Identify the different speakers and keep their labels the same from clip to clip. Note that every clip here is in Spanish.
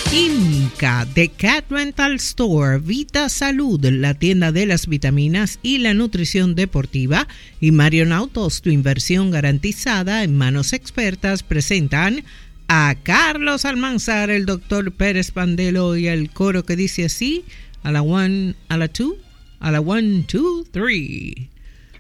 Speaker 1: IMCA, The Cat Rental Store, Vita Salud, la tienda de las vitaminas y la nutrición deportiva, y Marion Autos, tu inversión garantizada en manos expertas, presentan a Carlos Almanzar, el doctor Pérez Pandelo y el coro que dice así, a la one, a la two, a la one, two, three.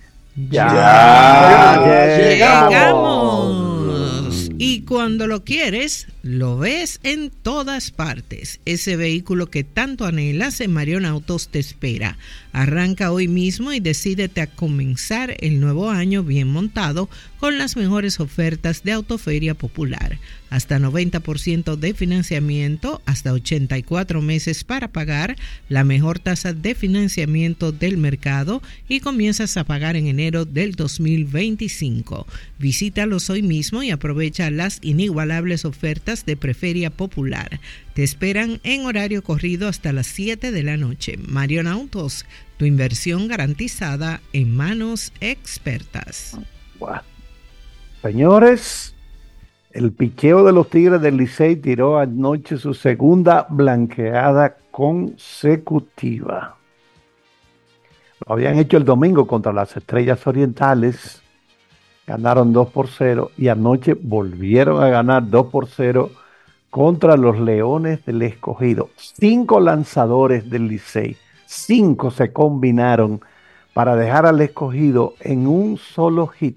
Speaker 2: Ya
Speaker 1: llegamos. Y cuando lo quieres, lo ves en todas partes. Ese vehículo que tanto anhelas en Marion Autos te espera. Arranca hoy mismo y decídete a comenzar el nuevo año bien montado con las mejores ofertas de Autoferia Popular. Hasta 90% de financiamiento, hasta 84 meses para pagar, la mejor tasa de financiamiento del mercado y comienzas a pagar en enero del 2025. Visítalos hoy mismo y aprovecha las inigualables ofertas de Preferia Popular. Te esperan en horario corrido hasta las 7 de la noche. Marion Autos, tu inversión garantizada en manos expertas.
Speaker 2: Wow. Señores, el picheo de los Tigres del Licey tiró anoche su segunda blanqueada consecutiva. Lo habían hecho el domingo contra las Estrellas Orientales, ganaron 2-0 y anoche volvieron a ganar 2-0 contra los Leones del Escogido. 5 lanzadores del Licey, 5 se combinaron para dejar al Escogido en un solo hit.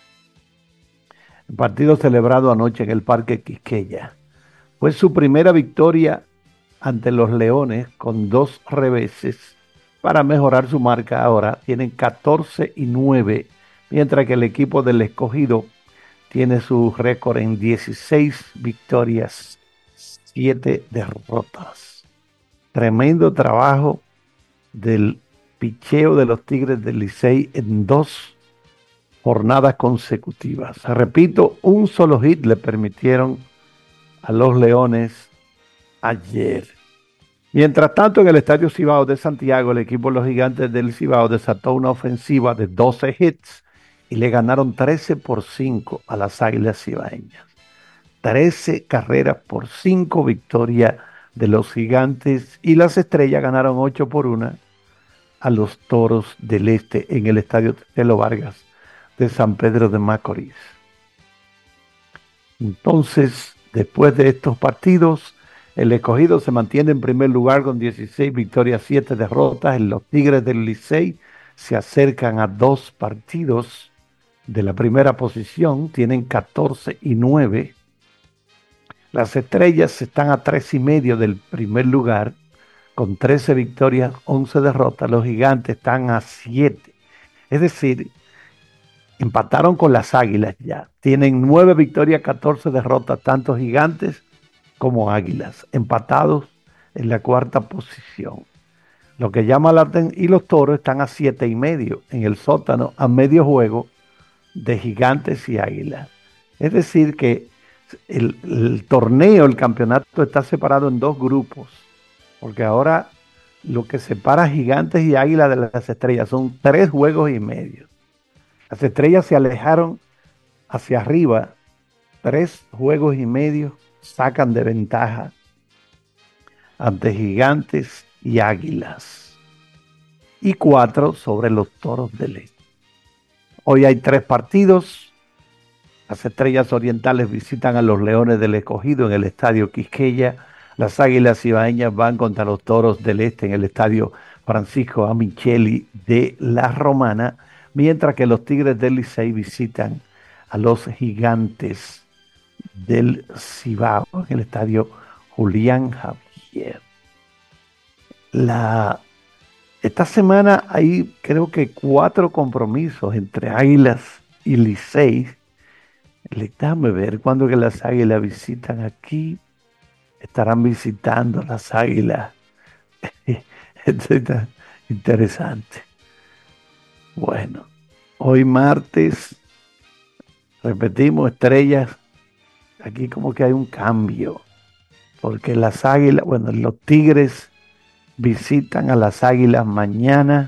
Speaker 2: El partido celebrado anoche en el Parque Quisqueya fue su primera victoria ante los Leones con 2 reveses para mejorar su marca. Ahora tienen 14-9, mientras que el equipo del Escogido tiene su récord en 16 victorias, 7 derrotas. Tremendo trabajo del picheo de los Tigres del Licey en 2 jornadas consecutivas. Repito, un solo hit le permitieron a los Leones ayer. Mientras tanto, en el Estadio Cibao de Santiago, el equipo de los Gigantes del Cibao desató una ofensiva de 12 hits y le ganaron 13-5 a las Águilas Cibaeñas. 13 carreras por 5, victoria de los Gigantes, y las Estrellas ganaron 8-1 a los Toros del Este en el Estadio Telo Vargas de San Pedro de Macorís. Entonces, después de estos partidos, el Escogido se mantiene en primer lugar con 16 victorias, 7 derrotas. Los Tigres del Licey se acercan a 2 partidos de la primera posición, tienen 14-9. Las Estrellas están a 3.5 del primer lugar con 13 victorias, 11 derrotas. Los Gigantes están a 7. Es decir, empataron con las Águilas ya. Tienen 9 victorias, 14 derrotas, tanto Gigantes como Águilas, empatados en la 4ª posición. Lo que llama la atención, y los Toros están a 7.5 en el sótano, a medio juego de Gigantes y Águilas. Es decir que el torneo, el campeonato está separado en 2 grupos, porque ahora lo que separa Gigantes y Águilas de las Estrellas son 3 juegos y medio. Las Estrellas se alejaron hacia arriba, 3 juegos y medio sacan de ventaja ante Gigantes y Águilas, y 4 sobre los Toros del Este. Hoy hay 3 partidos. Las Estrellas Orientales visitan a los Leones del Escogido en el Estadio Quisqueya. Las Águilas Cibaeñas van contra los Toros del Este en el Estadio Francisco Amicheli de La Romana, mientras que los Tigres del Licey visitan a los Gigantes del Cibao en el Estadio Julián Javier. Esta semana hay, creo que 4 compromisos entre Águilas y Licey. Déjame ver cuándo que las Águilas visitan aquí. Estarán visitando las Águilas. Esto está interesante. Bueno, hoy martes, repetimos, Estrellas. Aquí como que hay un cambio, porque las Águilas, bueno, los Tigres visitan a las Águilas mañana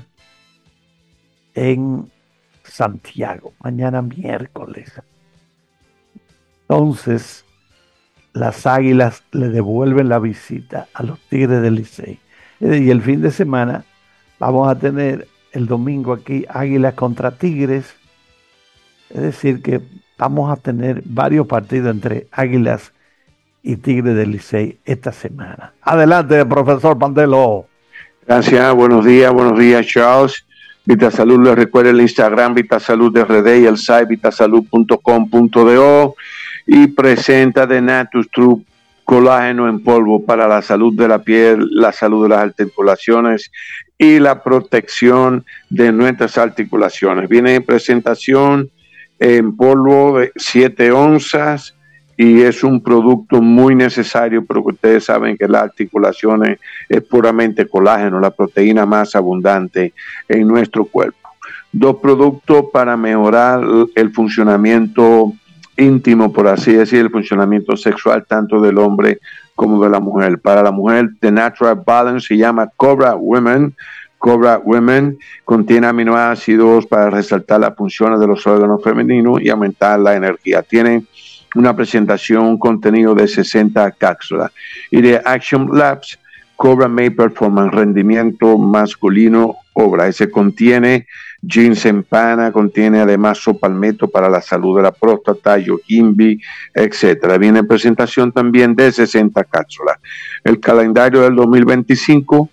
Speaker 2: en Santiago, mañana miércoles. Entonces, las Águilas le devuelven la visita a los Tigres del Licey. Y el fin de semana vamos a tener el domingo aquí Águilas contra Tigres. Es decir, que vamos a tener varios partidos entre Águilas y Tigres del Licey esta semana. Adelante, profesor Pandelo.
Speaker 3: Gracias, buenos días, Charles. VitaSalud, les recuerda el Instagram VitaSalud RD y el site vitasalud.com.do, y presenta The Natus True colágeno en polvo para la salud de la piel, la salud de las articulaciones y la protección de nuestras articulaciones. Viene en presentación en polvo de 7 onzas y es un producto muy necesario porque ustedes saben que las articulaciones es puramente colágeno, la proteína más abundante en nuestro cuerpo. 2 productos para mejorar el funcionamiento íntimo, por así decir, el funcionamiento sexual tanto del hombre como de la mujer. Para la mujer, The Natural Balance se llama Cobra Women. Cobra Women contiene aminoácidos para resaltar las funciones de los órganos femeninos y aumentar la energía. Tiene una presentación, un contenido de 60 cápsulas. Y de Action Labs, Cobra May Performance, rendimiento masculino, obra. Ese contiene ginseng pana, contiene además sopalmeto para la salud de la próstata, yohimbi, etc. Viene en presentación también de 60 cápsulas. El calendario del 2025,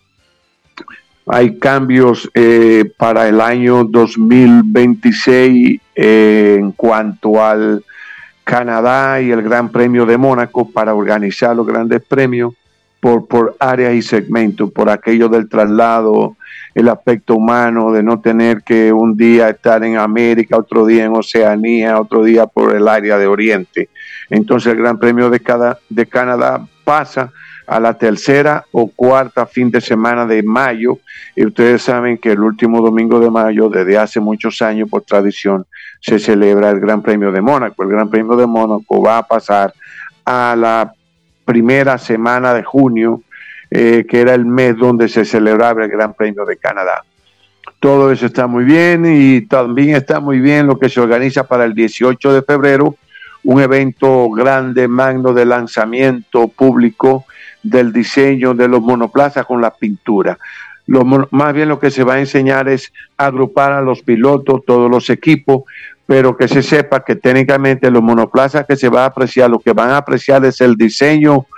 Speaker 3: hay cambios para el año 2026 en cuanto al Canadá y el Gran Premio de Mónaco, para organizar los grandes premios por áreas y segmentos, por aquello del traslado, el aspecto humano de no tener que un día estar en América, otro día en Oceanía, otro día por el área de Oriente. Entonces el Gran Premio de Canadá pasa a la tercera o cuarta fin de semana de mayo, y ustedes saben que el último domingo de mayo, desde hace muchos años por tradición, se celebra el Gran Premio de Mónaco. El Gran Premio de Mónaco va a pasar a la primera semana de junio, que era el mes donde se celebraba el Gran Premio de Canadá. Todo eso está muy bien, y también está muy bien lo que se organiza para el 18 de febrero, un evento grande, magno, de lanzamiento público del diseño de los monoplazas con la pintura. Más bien lo que se va a enseñar es agrupar a los pilotos, todos los equipos, pero que se sepa que técnicamente los monoplazas que se va a apreciar, lo que van a apreciar es el diseño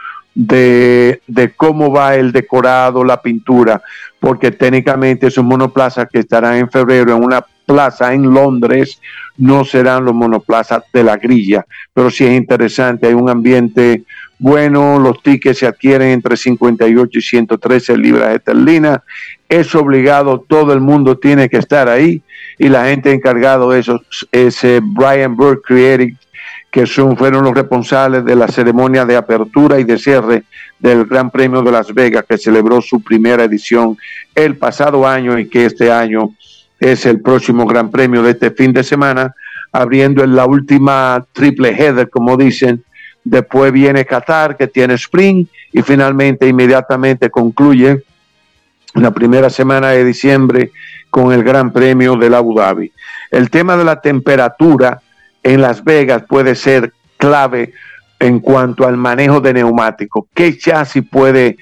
Speaker 3: de cómo va el decorado, la pintura, porque técnicamente esos monoplazas que estarán en febrero en una plaza en Londres no serán los monoplazas de la grilla, pero sí es interesante, hay un ambiente bueno, los tickets se adquieren entre 58 y 113 libras esterlinas, es obligado, todo el mundo tiene que estar ahí, y la gente encargado de eso es Brian Burke Creative, que fueron los responsables de la ceremonia de apertura y de cierre del Gran Premio de Las Vegas, que celebró su primera edición el pasado año y que este año es el próximo Gran Premio de este fin de semana, abriendo en la última triple header, como dicen. Después viene Qatar, que tiene Spring, y finalmente inmediatamente concluye la primera semana de diciembre con el Gran Premio de Abu Dhabi. El tema de la temperatura en Las Vegas puede ser clave en cuanto al manejo de neumáticos. ¿Qué chasis puede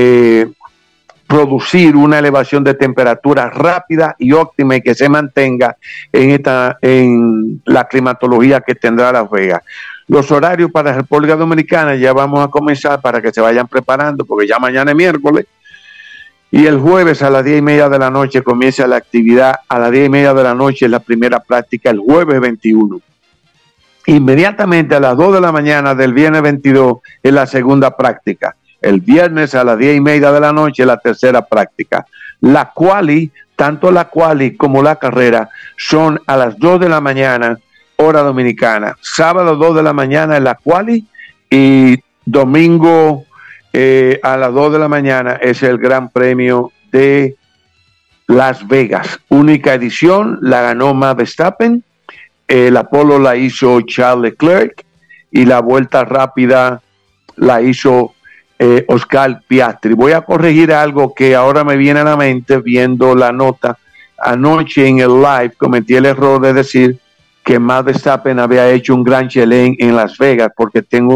Speaker 3: producir una elevación de temperatura rápida y óptima y que se mantenga en la climatología que tendrá Las Vegas? Los horarios para la República Dominicana ya vamos a comenzar para que se vayan preparando, porque ya mañana es miércoles, y el jueves a las 10:30 de la noche comienza la actividad. A las 10:30 de la noche es la primera práctica, el jueves 21. Inmediatamente a las 2 de la mañana del viernes 22 es la segunda práctica. El viernes a las 10:30 de la noche es la tercera práctica. La quali, tanto la quali como la carrera, son a las 2 de la mañana, hora dominicana. Sábado 2 de la mañana es la quali, y domingo a las 2 de la mañana es el Gran Premio de Las Vegas. Única edición, la ganó Max Verstappen, la pole la hizo Charles Leclerc, y la vuelta rápida la hizo Oscar Piastri. Voy a corregir algo que ahora me viene a la mente viendo la nota. Anoche en el live cometí el error de decir que Max Verstappen había hecho un Grand Chelem en Las Vegas, porque tengo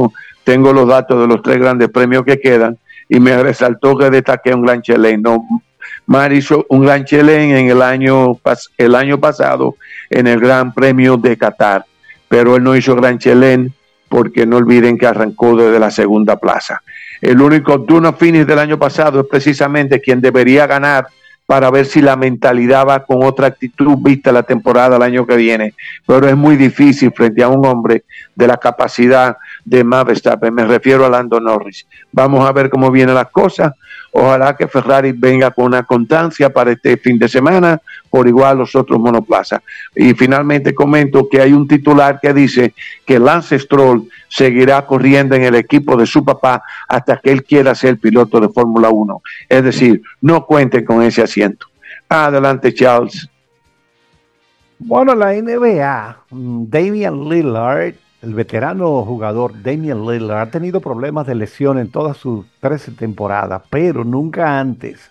Speaker 3: tengo los datos de los 3 grandes premios que quedan y me resaltó que destaqué un Grand Chelem. No, Mar hizo un Grand Chelem en el año pasado en el Gran Premio de Qatar, pero él no hizo Grand Chelem porque no olviden que arrancó desde la segunda plaza. El único turno finish del año pasado es precisamente quien debería ganar para ver si la mentalidad va con otra actitud vista la temporada el año que viene, pero es muy difícil frente a un hombre de la capacidad de Max Verstappen. Me refiero a Lando Norris. Vamos a ver cómo vienen las cosas. Ojalá que Ferrari venga con una constancia para este fin de semana, por igual los otros monoplazas. Y finalmente comento que hay un titular que dice que Lance Stroll seguirá corriendo en el equipo de su papá hasta que él quiera ser piloto de Fórmula 1. Es decir, no cuenten con ese asiento. Adelante, Charles.
Speaker 2: Bueno, la NBA, Damian Lillard, el veterano jugador Damian Lillard, ha tenido problemas de lesión en todas sus 13 temporadas, pero nunca antes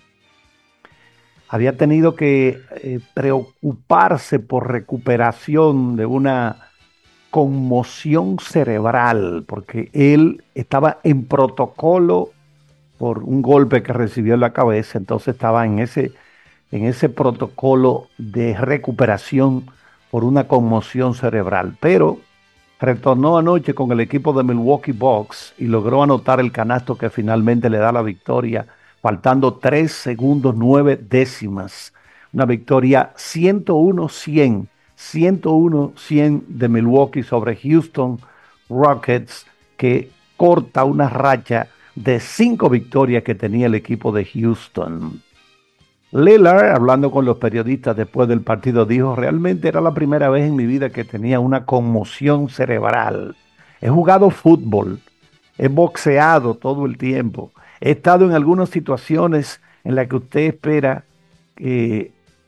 Speaker 2: había tenido que preocuparse por recuperación de una conmoción cerebral, porque él estaba en protocolo por un golpe que recibió en la cabeza, entonces estaba en ese protocolo de recuperación por una conmoción cerebral, pero retornó anoche con el equipo de Milwaukee Bucks y logró anotar el canasto que finalmente le da la victoria, faltando 3 segundos 9 décimas. Una victoria 101-100, 101-100 de Milwaukee sobre Houston Rockets, que corta una racha de 5 victorias que tenía el equipo de Houston. Lillard, hablando con los periodistas después del partido, dijo: realmente era la primera vez en mi vida que tenía una conmoción cerebral. He jugado fútbol, he boxeado todo el tiempo, he estado en algunas situaciones en las que usted espera que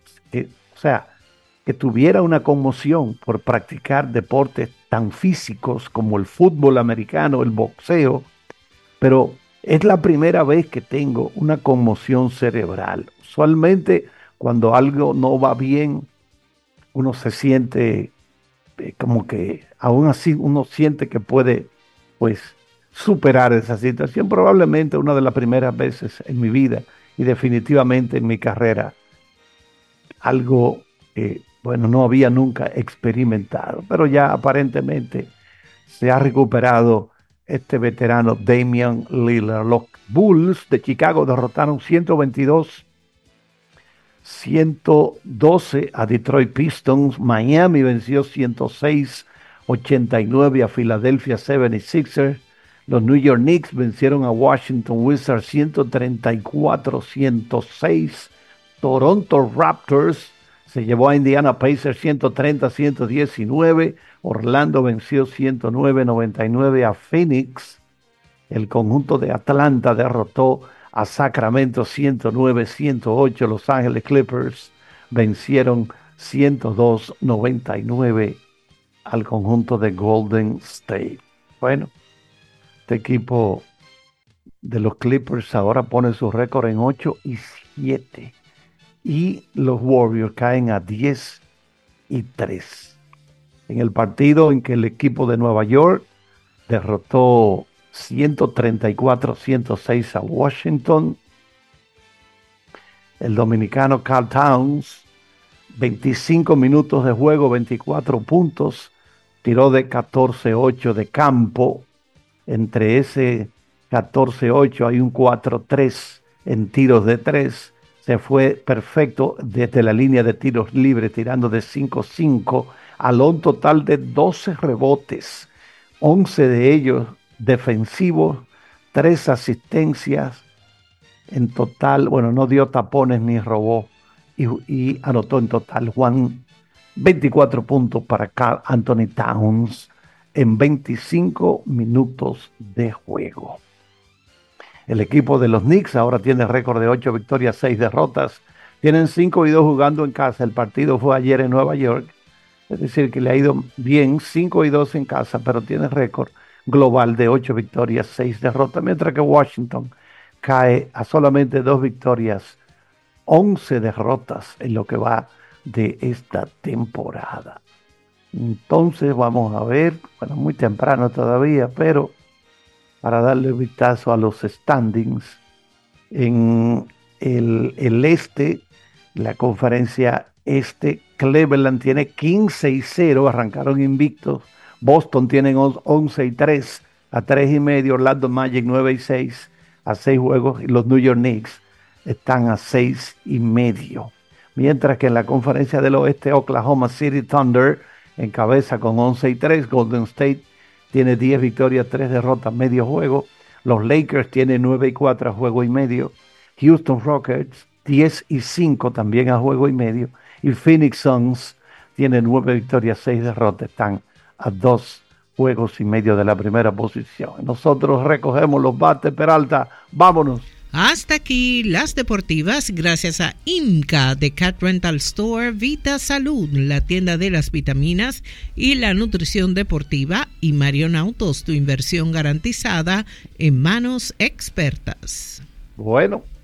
Speaker 2: tuviera una conmoción por practicar deportes tan físicos como el fútbol americano, el boxeo, pero es la primera vez que tengo una conmoción cerebral. Usualmente cuando algo no va bien, uno se siente como que aún así uno siente que puede pues superar esa situación. Probablemente una de las primeras veces en mi vida y definitivamente en mi carrera. Algo no había nunca experimentado, pero ya aparentemente se ha recuperado este veterano Damian Lillard. Los Bulls de Chicago derrotaron 122-112 a Detroit Pistons. Miami venció 106-89 a Philadelphia 76ers. Los New York Knicks vencieron a Washington Wizards 134-106. Toronto Raptors se llevó a Indiana Pacers 130-119. Orlando venció 109-99 a Phoenix. El conjunto de Atlanta derrotó a Sacramento 109-108. Los Ángeles Clippers vencieron 102-99 al conjunto de Golden State. Bueno, este equipo de los Clippers ahora pone su récord en 8-7 y los Warriors caen a 10-3. En el partido en que el equipo de Nueva York derrotó 134-106 a Washington, el dominicano Karl Towns, 25 minutos de juego, 24 puntos, tiró de 14-8 de campo. Entre ese 14-8 hay un 4-3 en tiros de 3. Se fue perfecto desde la línea de tiros libres, tirando de 5-5, al un total de 12 rebotes, 11 de ellos defensivos, 3 asistencias. En total, no dio tapones ni robó, y anotó en total 24 puntos para Karl Anthony Towns en 25 minutos de juego. El equipo de los Knicks ahora tiene récord de 8 victorias, 6 derrotas. Tienen 5-2 jugando en casa. El partido fue ayer en Nueva York. Es decir, que le ha ido bien, 5-2 en casa, pero tiene récord global de 8 victorias, 6 derrotas, mientras que Washington cae a solamente 2 victorias, 11 derrotas en lo que va de esta temporada. Entonces vamos a ver, muy temprano todavía, pero para darle un vistazo a los standings. En el este, la conferencia este, Cleveland tiene 15-0, arrancaron invictos. Boston tienen 11-3, a 3.5. Orlando Magic 9-6, a 6 juegos. Y los New York Knicks están a 6.5. Mientras que en la conferencia del oeste, Oklahoma City Thunder encabeza con 11-3. Golden State tiene 10 victorias, 3 derrotas, medio juego. Los Lakers tienen 9-4 a juego y medio. Houston Rockets 10-5 también a juego y medio. Y Phoenix Suns tiene 9 victorias, 6 derrotas. Están a 2 juegos y medio de la primera posición. Nosotros recogemos los bates, Peralta. Vámonos.
Speaker 1: Hasta aquí las deportivas, gracias a Inca de Cat Rental Store, Vita Salud, la tienda de las vitaminas y la nutrición deportiva, y Marion Autos, tu inversión garantizada en manos expertas.
Speaker 2: Bueno,